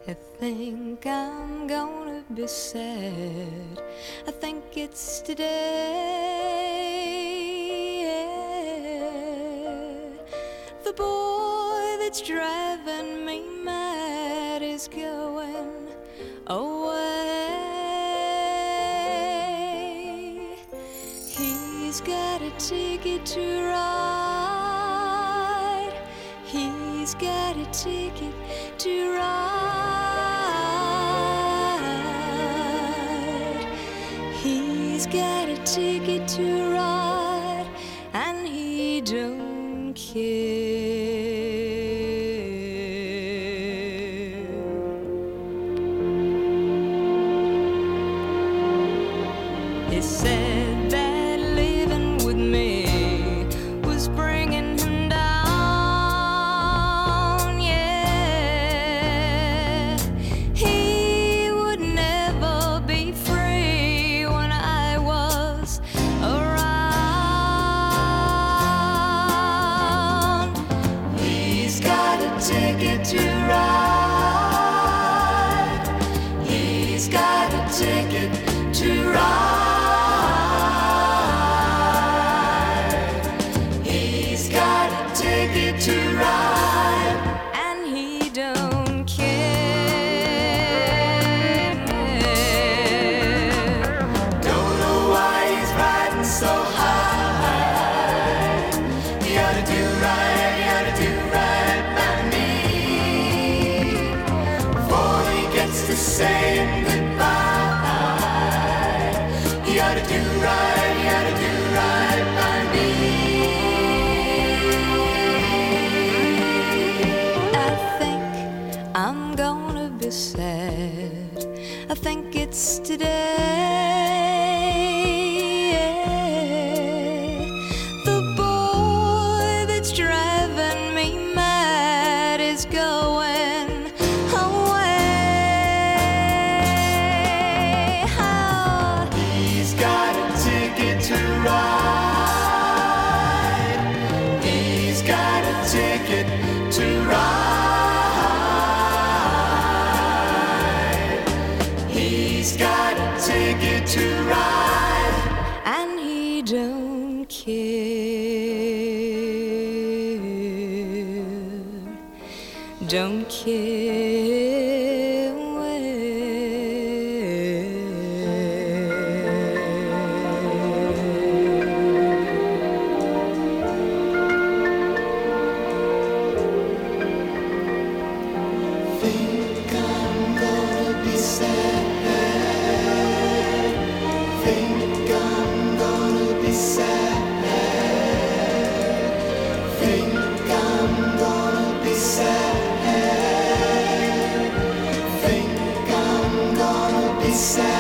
I think I'm gonna be sad. I think it's today. The boy that's driving me mad is going away. He's got a ticket to ride. He's got a ticket to ride. He's got a ticket to ride, and he don't care. He said that living with me was bringing him down, yeah. He would never be free when I was around. He's got a ticket to ride. He's got a ticket to ride. To ride, and he don't care. Don't know why he's riding so high. He ought to do right, he ought to do right by me before he gets to saying goodbye. He ought to do right, he ought to do right by me. I'm gonna be sad. I think it's today. The boy that's driving me mad is going away. Oh, he's got a ticket to ride. He's got a ticket to ride. He's got a ticket to ride, and he don't care. Don't care Think I'm gonna be sad. Think I'm gonna be sad. Think I'm gonna be sad. Think I'm gonna be sad.